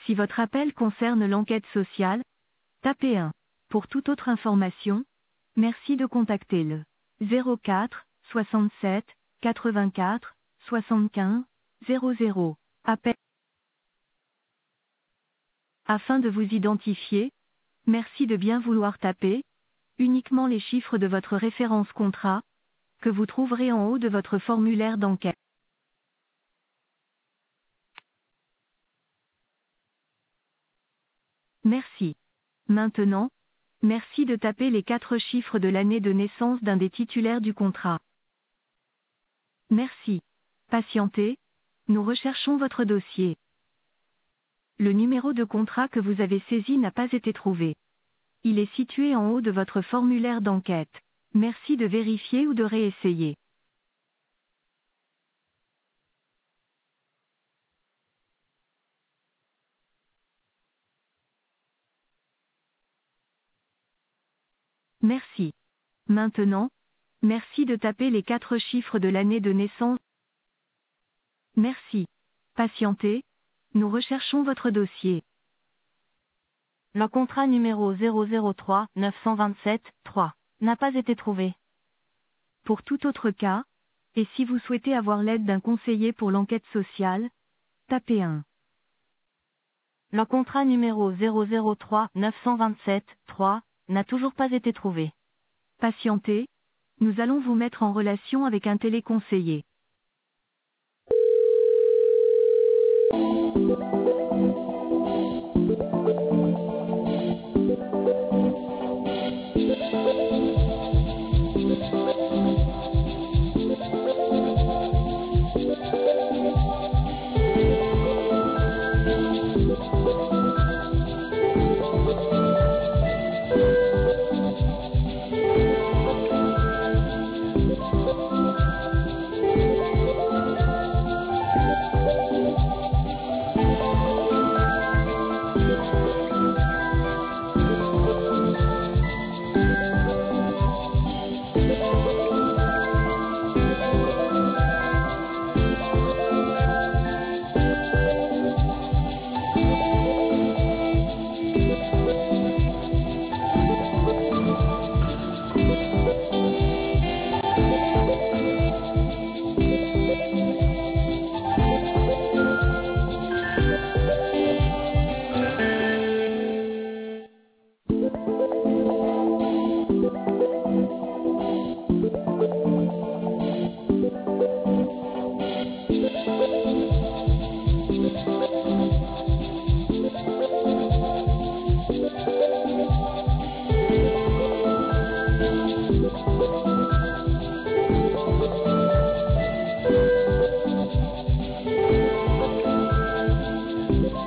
Si votre appel concerne l'enquête sociale, tapez 1. Pour toute autre information, merci de contacter le 04 67 84 75 00. Appel. Afin de vous identifier, merci de bien vouloir taper uniquement les chiffres de votre référence contrat, que vous trouverez en haut de votre formulaire d'enquête. Merci. Maintenant, merci de taper les 4 chiffres de l'année de naissance d'un des titulaires du contrat. Merci. Patientez, nous recherchons votre dossier. Le numéro de contrat que vous avez saisi n'a pas été trouvé. Il est situé en haut de votre formulaire d'enquête. Merci de vérifier ou de réessayer. Merci. Maintenant, merci de taper les 4 chiffres de l'année de naissance. Merci. Patientez, nous recherchons votre dossier. Le contrat numéro 003 927 3 n'a pas été trouvé. Pour tout autre cas, et si vous souhaitez avoir l'aide d'un conseiller pour l'enquête sociale, tapez 1. Le contrat numéro 003 927 3 n'a toujours pas été trouvé. Patientez, nous allons vous mettre en relation avec un téléconseiller.